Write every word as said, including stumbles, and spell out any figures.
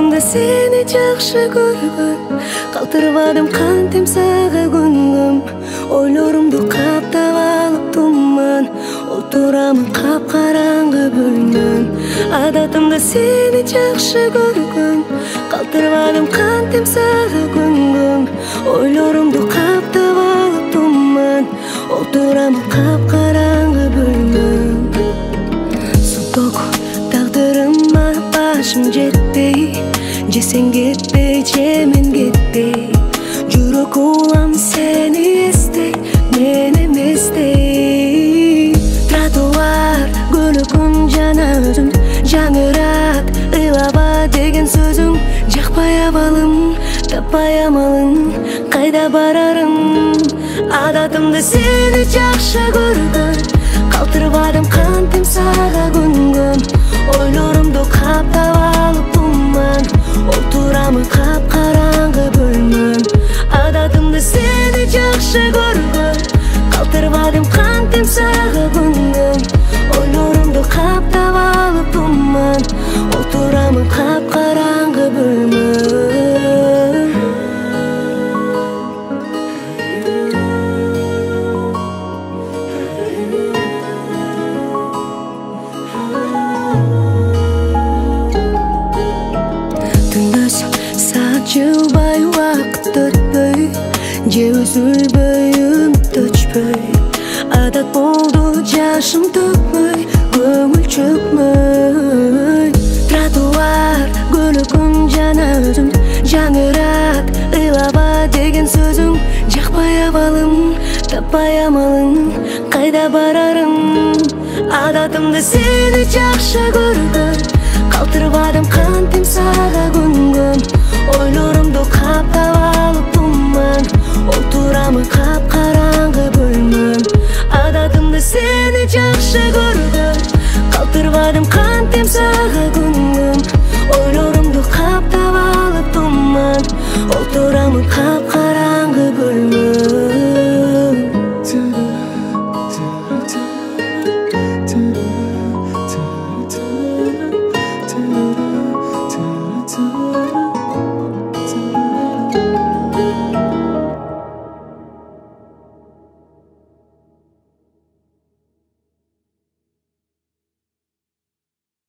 Адатымда сени жакшы көргөн, калтырбадым кантем сага күнгөм. Ойлорумду каптап алып туман, отурамын капкараңгы бөлмөм. Адатымда сени жакшы көргөн, калтырбадым кантем сага күнгөм. Ойлорумду каптап алып туман, отурамын капкараңгы бөлмөм. Суток тагдырыма башым жетпей, же сен кетпей, же мен кетпей. Жүрөк улам сени эстей, мен эместей. Тротуар көлөкүн жана өзүм, жаңырат ыйлаба деген сөзүң. Жакпай абалым, таппай амалын, кайда барарым. Адатымда сени жакшы көргөн, калтырбадым кантем сага күнгөм. Ойлорумду каптап алып туман, отурамын капкараңгы бөлмөм. Адатымда сени жакшы көргөн, калтырбадым кантем сага күнгөм. Ойлорумду каптап алып туман, отурамын капкараңгы бөлмөм. Түндөс саат жылбай, убакыт өтпөй, же үзүлбөй, үмүт өчпөй. Адат болду жашым төкмөй, көңүл чөкмөй. Тротуар көлөкүн жана өзүм, жаңырат ыйлаба деген сөзүң. Жакпай абалым, таппай амалын, кайда барарым. Адатымда сени жакшы көргөн, калтырбадым кантем сага күнгөм. Ойлорумду каптап алып туман, отурамын капкараңгы бөлмөм. Адатымда сени жакшы көргөн, калтырбадым